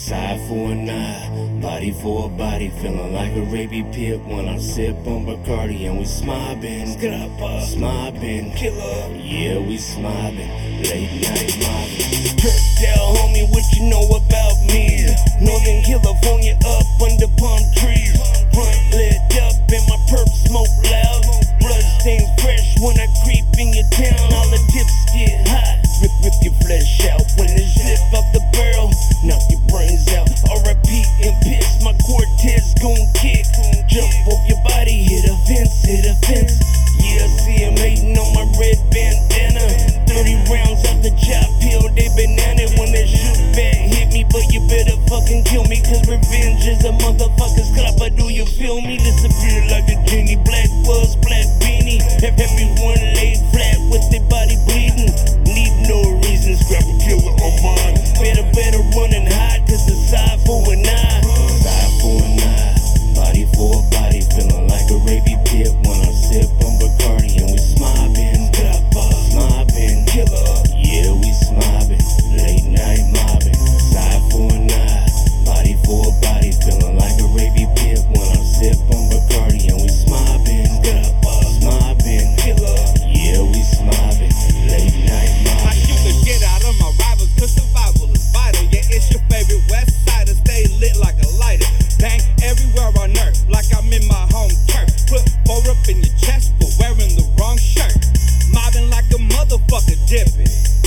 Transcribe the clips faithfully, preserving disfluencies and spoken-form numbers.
Side for an eye, body for a body, feeling like a rabies pit when I sip on Bacardi and we smobbing, smobbing, killer, yeah we smobbing, late night mobbing. Kirkdale, homie, what you know about me? Northern California, up under palm trees, front lit up and my perp smoke loud, blood stains fresh when I creep in your town. All the tips get hot, rip rip your flesh out when the zip out the barrel, knock your brains out. R I P and piss, my Cortez gon' kick, jump off your body, hit a fence, hit a fence. Yeah, I see him hating on my red bandana. Thirty rounds out the chop, peeled they banana. When they shoot back, hit me, but you better fucking kill me, cause revenge is a motherfucker's clapper. Do you feel me? Disappear like a genie, black gloves, black beanie. Everyone laid flat with their body bleeding. Need no reason, scrap a killer on mine. Better, better run and hide, cause the side for an eye. Side for an eye, body for a body, feeling like a rabies pit when I sip on Bacardi and we smobbing, smobbing, killer, yeah we smobbing, late night mobbing. Side for an eye, body for a body, feeling like a rabies pit when I sip on Bacardi and we smobbing, smobbing, killer, yeah we smobbing, late night mobbing. I shoot the shit out of my rivals, cause survival is vital. Yeah, it's your favorite West Sider, stay lit like a lighter. Bang everywhere on earth, like I'm in my home turf. Put four up in your chest for wearing the wrong shirt. Mobbing like a motherfucker dipping.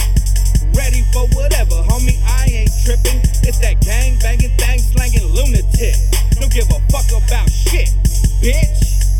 Ready for whatever, homie, I ain't tripping. It's that gang banging thing, slanging lunatic. Don't give a fuck about shit, bitch.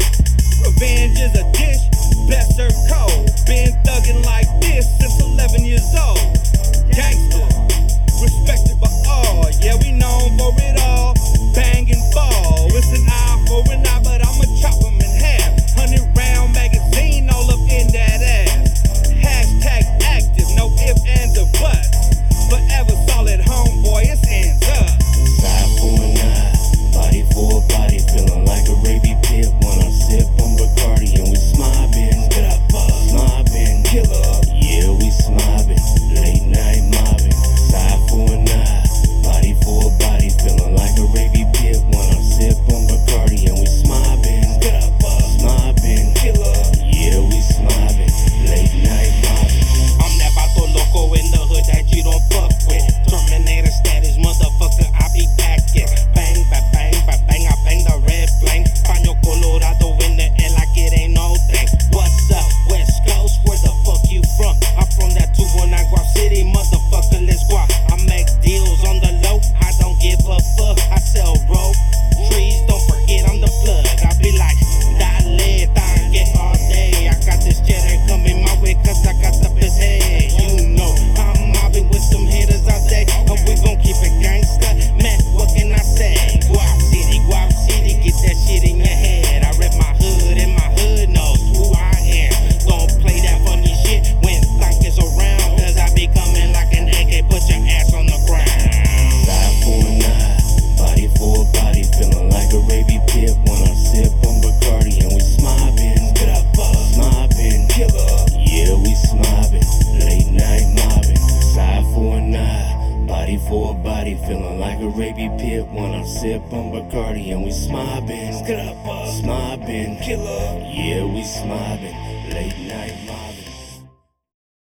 Revenge is a dish, best served cold. Been thugging like this since eleven years old. Gangster, respected by all. Yeah, we known for it all. Bang and ball, it's an eye for an eye, but I'ma chop them in half. Hundred round magazine all up in that ass. Hashtag active, no ifs, ands, or buts. Forever solid homeboy, it's hands up. Side for an eye, body for a body, feeling like a rabies pit when I sip on Bacardi and we smobbing, smobbing, killer, yeah we smobbing, late night mobbing. Side for an eye, body for a body, feeling like a rabies pit when I sip on Bacardi and we smobbing, smobbing, killer, yeah we smobbing, late night mobbing. I'm that vato loco in the hood that you don't fuck with. Terminator status, motherfucker, I be back it. Bang, ba bang, ba bang, I bang the red flame. Paño colorado in the air like it ain't no thing. What's up, West Coast? Where the fuck you from? I'm from that two one nine Guap City, motherfucker, let's guap. I make deals on the low, I don't give a fuck. I sell rope trees, don't forget I'm the plug. I be like, dale, tangue all day. I got this cheddar coming my way, cause I got the best head. You know, I'm mobbing with some hitters all day, and we gon' keep it gangsta. Man, what can I say? Guap City, Guap City, get that shit in your head. I rep my hood, and my hood knows who I am. Don't play that funny shit when Thunk is around, cause I be coming like an A K, put your ass on the ground. Side for an eye, body for a body, feeling like a rabies pit when I sip on Bacardi and we smobbing, smobbing, killer, yeah we smobbing, late night mobbing. Side for an eye, body for a body, feeling like a rabies pit when I sip on Bacardi and we smobbing, smobbing, killer, yeah we smobbing, late night.